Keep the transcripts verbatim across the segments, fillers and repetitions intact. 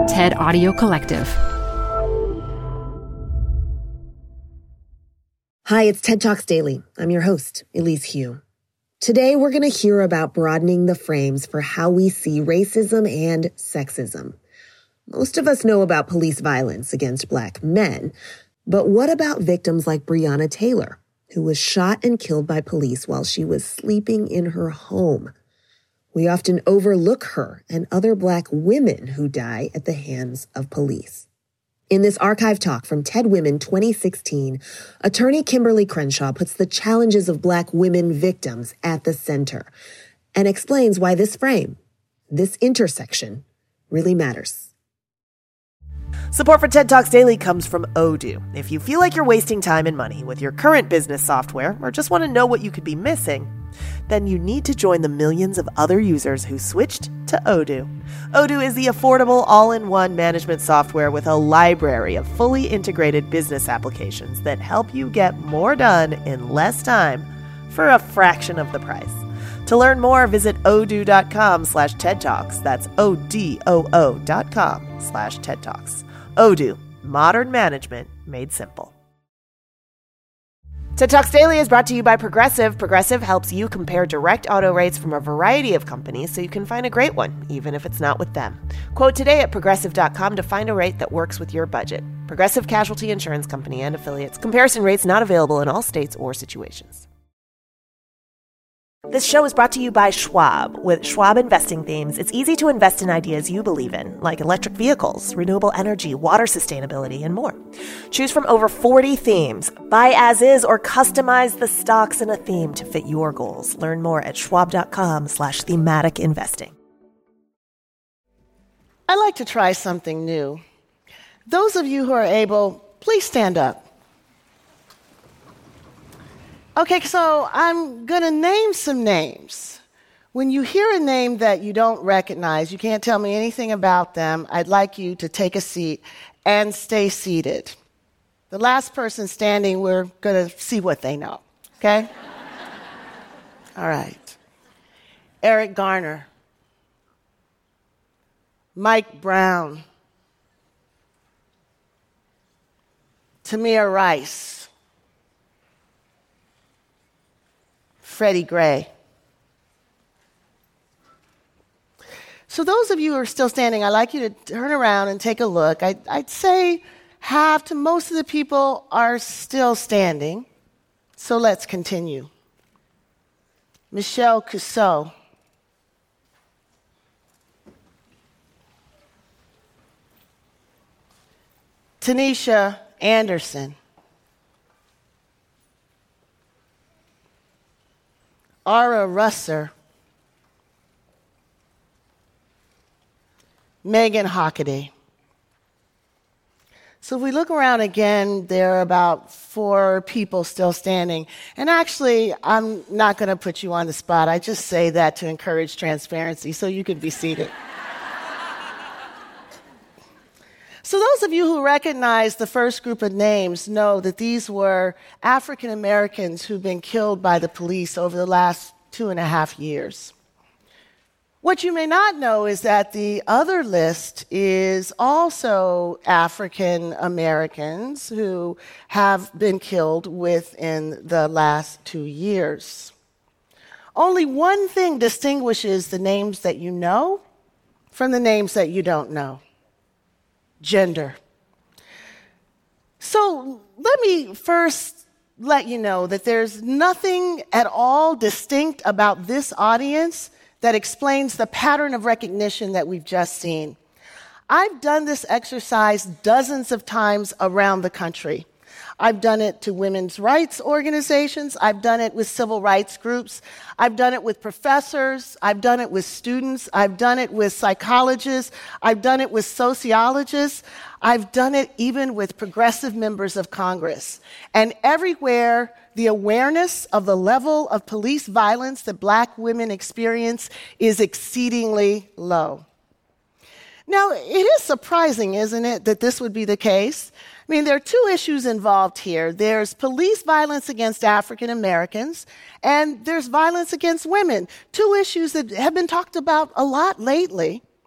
TED Audio Collective. Hi, it's TED Talks Daily. I'm your host, Elise Hu. Today, we're going to hear about broadening the frames for how we see racism and sexism. Most of us know about police violence against Black men, but what about victims like Breonna Taylor, who was shot and killed by police while she was sleeping in her home? We often overlook her and other Black women who die at the hands of police. In this archive talk from TED Women twenty sixteen, attorney Kimberly Crenshaw puts the challenges of Black women victims at the center and explains why this frame, this intersection, really matters. Support for TED Talks Daily comes from Odoo. If you feel like you're wasting time and money with your current business software or just want to know what you could be missing, then you need to join the millions of other users who switched to Odoo. Odoo is the affordable all-in-one management software with a library of fully integrated business applications that help you get more done in less time for a fraction of the price. To learn more, visit odoo.com slash TED Talks. That's O-D-O-O dot com slash TED Talks. Odoo, modern management made simple. TED Talks Daily is brought to you by Progressive. Progressive helps you compare direct auto rates from a variety of companies so you can find a great one, even if it's not with them. Quote today at progressive dot com to find a rate that works with your budget. Progressive Casualty Insurance Company and affiliates. Comparison rates not available in all states or situations. This show is brought to you by Schwab. With Schwab investing themes, it's easy to invest in ideas you believe in, like electric vehicles, renewable energy, water sustainability, and more. Choose from over forty themes. Buy as is or customize the stocks in a theme to fit your goals. Learn more at schwab.com slash thematic investing. I like to try something new. Those of you who are able, please stand up. Okay, so I'm going to name some names. When you hear a name that you don't recognize, you can't tell me anything about them, I'd like you to take a seat and stay seated. The last person standing, we're going to see what they know, okay? All right. Eric Garner. Mike Brown. Tamir Rice. Freddie Gray. So those of you who are still standing, I'd like you to turn around and take a look. I, I'd say half to most of the people are still standing. So let's continue. Michelle Cusseau. Tanisha Anderson. Ara Russer, Megan Hockaday. So if we look around again, there are about four people still standing. And actually, I'm not going to put you on the spot. I just say that to encourage transparency, so you can be seated. So those of you who recognize the first group of names know that these were African Americans who've been killed by the police over the last two and a half years. What you may not know is that the other list is also African Americans who have been killed within the last two years. Only one thing distinguishes the names that you know from the names that you don't know. Gender. So let me first let you know that there's nothing at all distinct about this audience that explains the pattern of recognition that we've just seen. I've done this exercise dozens of times around the country. I've done it to women's rights organizations. I've done it with civil rights groups. I've done it with professors. I've done it with students. I've done it with psychologists. I've done it with sociologists. I've done it even with progressive members of Congress. And everywhere, the awareness of the level of police violence that Black women experience is exceedingly low. Now, it is surprising, isn't it, that this would be the case? I mean, there are two issues involved here. There's police violence against African Americans, and there's violence against women, two issues that have been talked about a lot lately.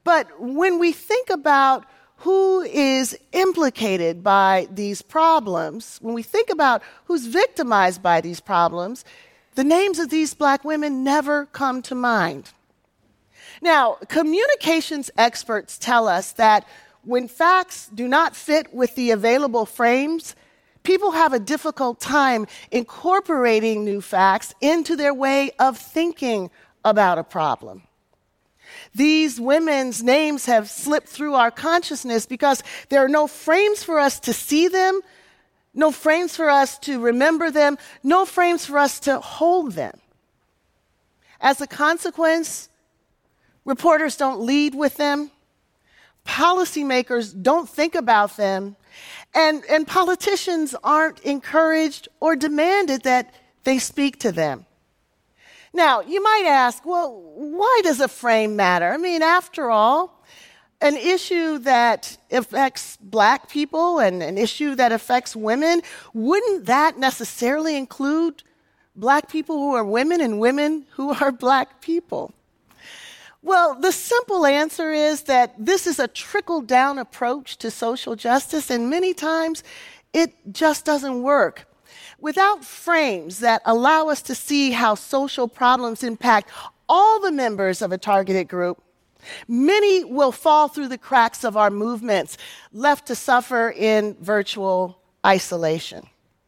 But when we think about who is implicated by these problems, when we think about who's victimized by these problems, the names of these black women never come to mind. Now, communications experts tell us that when facts do not fit with the available frames, people have a difficult time incorporating new facts into their way of thinking about a problem. These women's names have slipped through our consciousness because there are no frames for us to see them, no frames for us to remember them, no frames for us to hold them. As a consequence, reporters don't lead with them, policymakers don't think about them, and, and politicians aren't encouraged or demanded that they speak to them. Now, you might ask, well, why does a frame matter? I mean, after all, an issue that affects black people and an issue that affects women, wouldn't that necessarily include black people who are women and women who are black people? Well, the simple answer is that this is a trickle-down approach to social justice, and many times it just doesn't work. Without frames that allow us to see how social problems impact all the members of a targeted group, many will fall through the cracks of our movements, left to suffer in virtual isolation.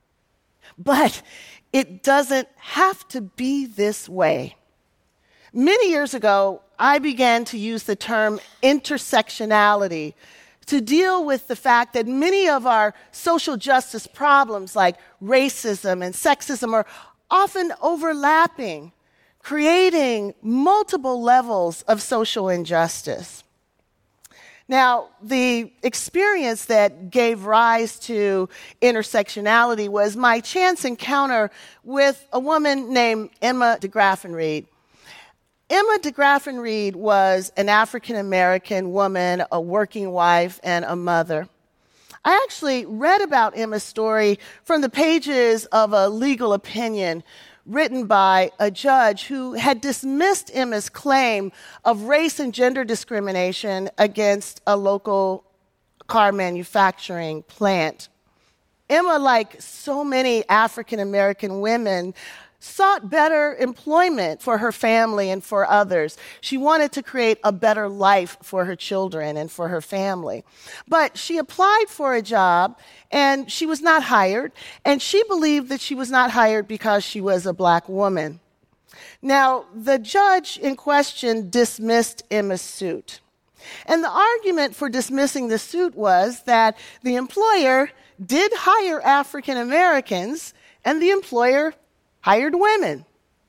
But it doesn't have to be this way. Many years ago, I began to use the term intersectionality to deal with the fact that many of our social justice problems like racism and sexism are often overlapping, creating multiple levels of social injustice. Now, the experience that gave rise to intersectionality was my chance encounter with a woman named Emma DeGraffenreid. Emma DeGraffenreid was an African-American woman, a working wife, and a mother. I actually read about Emma's story from the pages of a legal opinion written by a judge who had dismissed Emma's claim of race and gender discrimination against a local car manufacturing plant. Emma, like so many African-American women, sought better employment for her family and for others. She wanted to create a better life for her children and for her family. But she applied for a job, and she was not hired, and she believed that she was not hired because she was a black woman. Now, the judge in question dismissed Emma's suit. And the argument for dismissing the suit was that the employer did hire African Americans, and the employer hired women.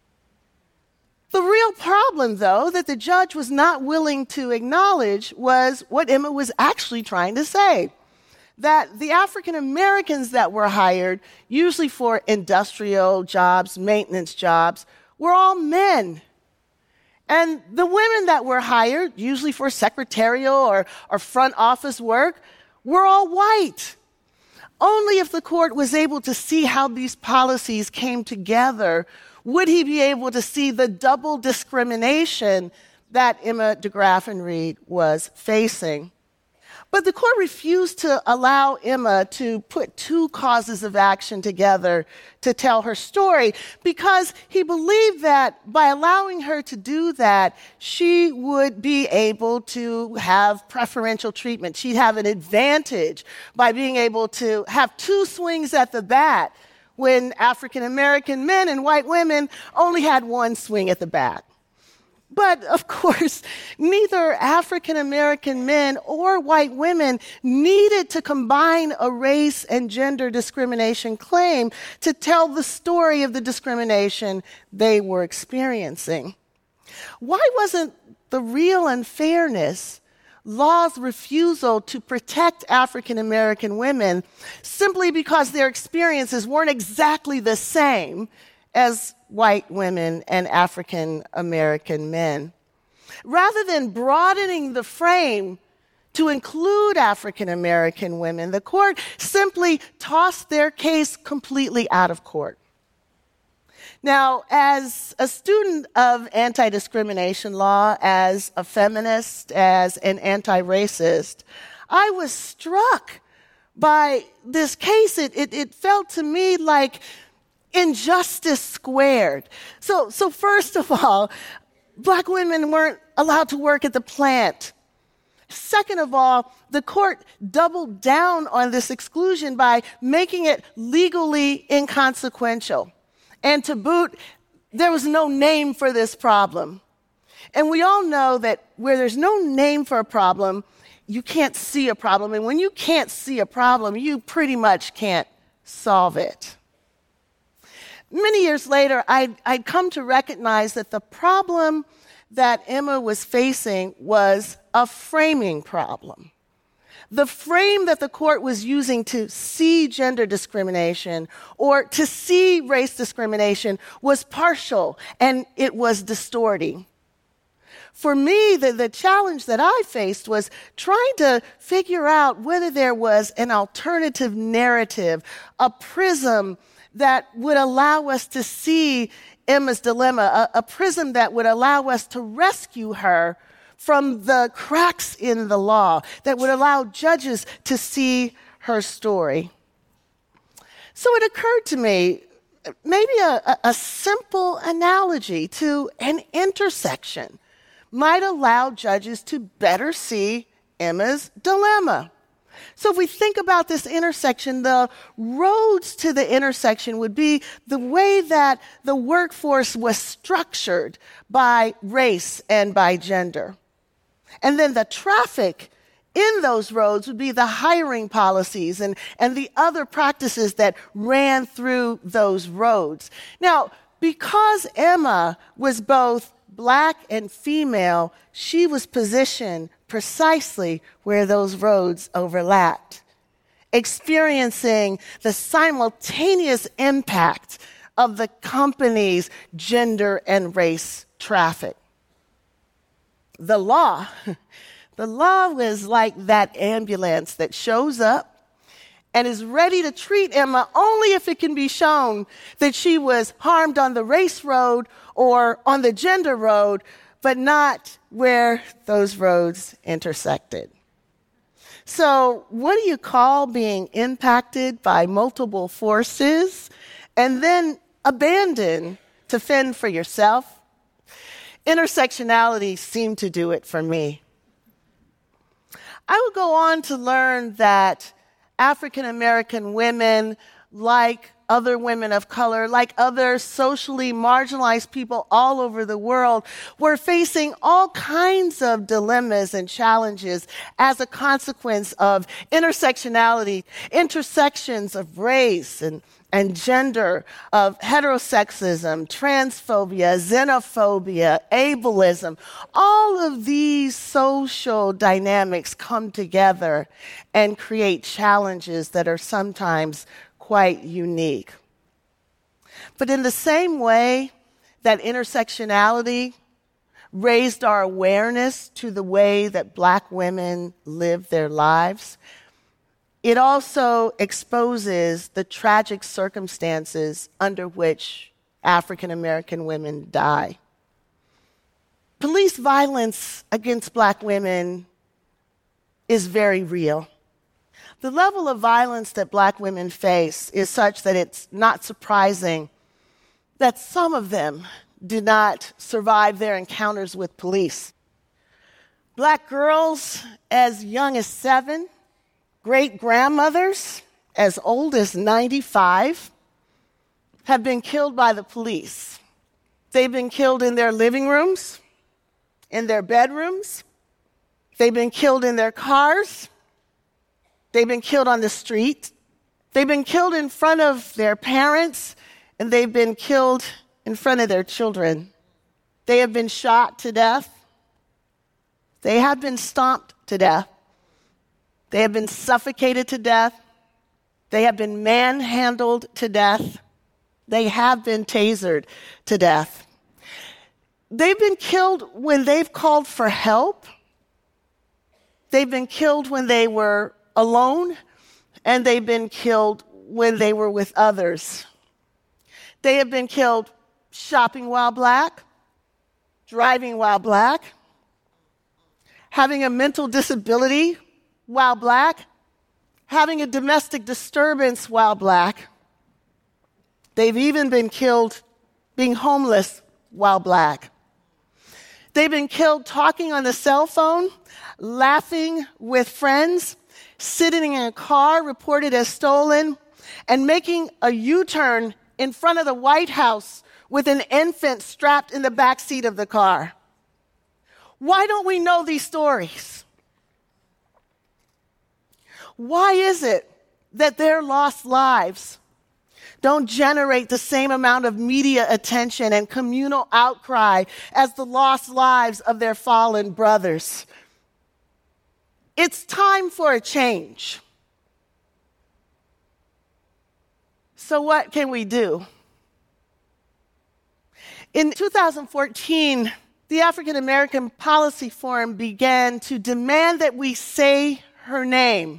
The real problem, though, that the judge was not willing to acknowledge was what Emma was actually trying to say, that the African Americans that were hired, usually for industrial jobs, maintenance jobs, were all men. And the women that were hired, usually for secretarial or, or front office work, were all white. Only if the court was able to see how these policies came together would he be able to see the double discrimination that Emma DeGraffenreid was facing. But the court refused to allow Emma to put two causes of action together to tell her story because he believed that by allowing her to do that, she would be able to have preferential treatment. She'd have an advantage by being able to have two swings at the bat when African American men and white women only had one swing at the bat. But, of course, neither African American men or white women needed to combine a race and gender discrimination claim to tell the story of the discrimination they were experiencing. Why wasn't the real unfairness law's refusal to protect African American women simply because their experiences weren't exactly the same as white women and African American men? Rather than broadening the frame to include African American women, the court simply tossed their case completely out of court. Now, as a student of anti-discrimination law, as a feminist, as an anti-racist, I was struck by this case. It, it, it felt to me like injustice squared. So, so first of all, Black women weren't allowed to work at the plant. Second of all, the court doubled down on this exclusion by making it legally inconsequential. And to boot, there was no name for this problem. And we all know that where there's no name for a problem, you can't see a problem. And when you can't see a problem, you pretty much can't solve it. Many years later, I'd, I'd come to recognize that the problem that Emma was facing was a framing problem. The frame that the court was using to see gender discrimination or to see race discrimination was partial, and it was distorting. For me, the, the challenge that I faced was trying to figure out whether there was an alternative narrative, a prism that would allow us to see Emma's dilemma, a, a prism that would allow us to rescue her from the cracks in the law, that would allow judges to see her story. So it occurred to me, maybe a, a simple analogy to an intersection might allow judges to better see Emma's dilemma. So if we think about this intersection, the roads to the intersection would be the way that the workforce was structured by race and by gender. And then the traffic in those roads would be the hiring policies and, and the other practices that ran through those roads. Now, because Emma was both Black and female, she was positioned precisely where those roads overlapped, experiencing the simultaneous impact of the company's gender and race traffic. The law, the law was like that ambulance that shows up and is ready to treat Emma only if it can be shown that she was harmed on the race road or on the gender road, but not where those roads intersected. So what do you call being impacted by multiple forces and then abandoned to fend for yourself? Intersectionality seemed to do it for me. I would go on to learn that African American women, like other women of color, like other socially marginalized people all over the world, were facing all kinds of dilemmas and challenges as a consequence of intersectionality, intersections of race and, and gender, of heterosexism, transphobia, xenophobia, ableism. All of these social dynamics come together and create challenges that are sometimes quite unique. But in the same way that intersectionality raised our awareness to the way that Black women live their lives, it also exposes the tragic circumstances under which African American women die. Police violence against Black women is very real. The level of violence that Black women face is such that it's not surprising that some of them did not survive their encounters with police. Black girls as young as seven, great-grandmothers as old as ninety-five have been killed by the police. They've been killed in their living rooms, in their bedrooms. They've been killed in their cars. They've been killed on the street. They've been killed in front of their parents, and they've been killed in front of their children. They have been shot to death. They have been stomped to death. They have been suffocated to death. They have been manhandled to death. They have been tasered to death. They've been killed when they've called for help. They've been killed when they were alone, and they've been killed when they were with others. They have been killed shopping while black, driving while black, having a mental disability while black, having a domestic disturbance while black. They've even been killed being homeless while black. They've been killed talking on the cell phone, laughing with friends, sitting in a car reported as stolen, and making a U-turn in front of the White House with an infant strapped in the back seat of the car. Why don't we know these stories? Why is it that their lost lives don't generate the same amount of media attention and communal outcry as the lost lives of their fallen brothers? It's time for a change. So what can we do? In two thousand fourteen, the African American Policy Forum began to demand that we say her name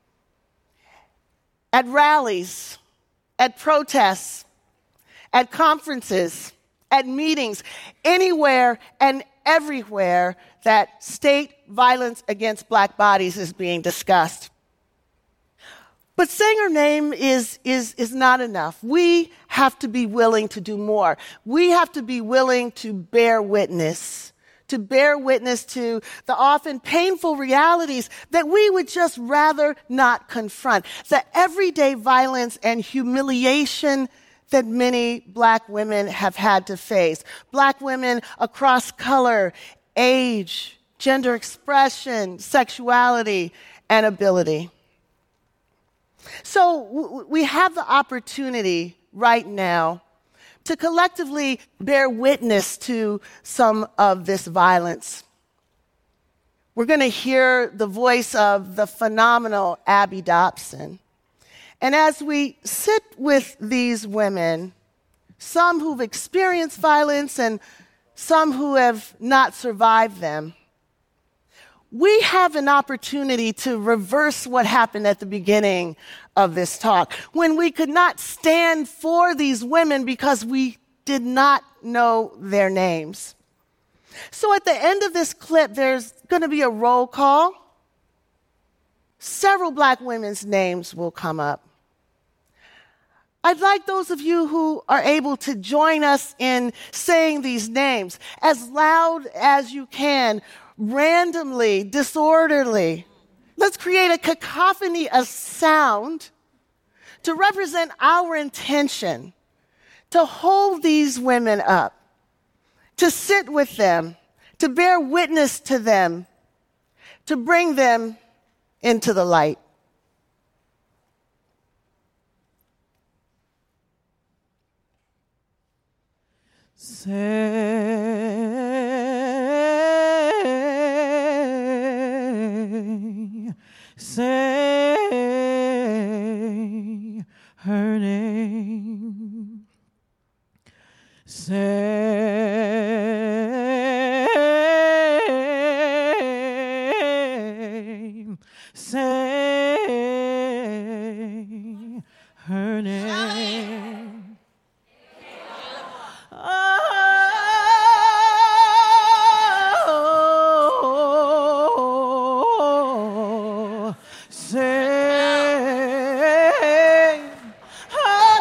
at rallies, at protests, at conferences, at meetings, anywhere and everywhere that state violence against black bodies is being discussed. But saying her name is, is, is not enough. We have to be willing to do more. We have to be willing to bear witness, to bear witness to the often painful realities that we would just rather not confront, the everyday violence and humiliation that many black women have had to face. Black women across color, age, gender expression, sexuality, and ability. So w- we have the opportunity right now to collectively bear witness to some of this violence. We're going to hear the voice of the phenomenal Abby Dobson. And as we sit with these women, some who've experienced violence and some who have not survived them, we have an opportunity to reverse what happened at the beginning of this talk, when we could not stand for these women because we did not know their names. So at the end of this clip, there's going to be a roll call. Several black women's names will come up. I'd like those of you who are able to join us in saying these names as loud as you can, randomly, disorderly. Let's create a cacophony of sound to represent our intention to hold these women up, to sit with them, to bear witness to them, to bring them into the light. Say, say her name. Say, say her name. Oh, say her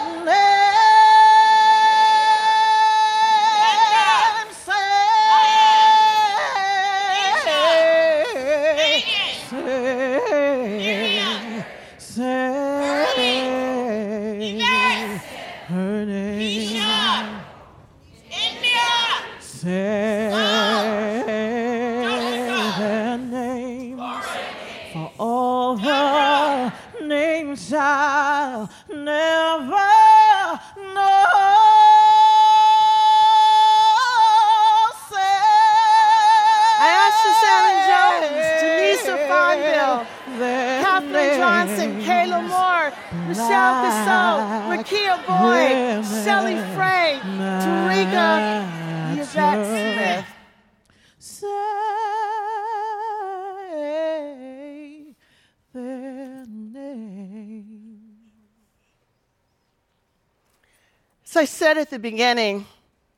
name. Say, say her name. Say their names, for all the names I'll never know. Say, I asked Sharon Jones, Denise Fonville, Catherine Johnson, Kayla Moore, Michelle Cassell, Rakia Boyd, Shelley Frey, Tarika Yvette Smith. Say their name. So I said at the beginning,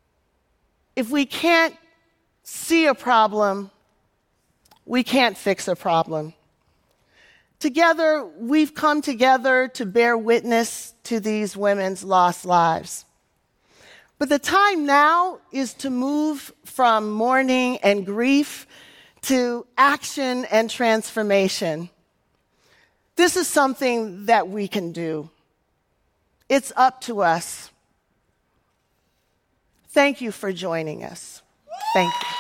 if we can't see a problem, we can't fix a problem. Together, we've come together to bear witness to these women's lost lives. But the time now is to move from mourning and grief to action and transformation. This is something that we can do. It's up to us. Thank you for joining us. Thank you.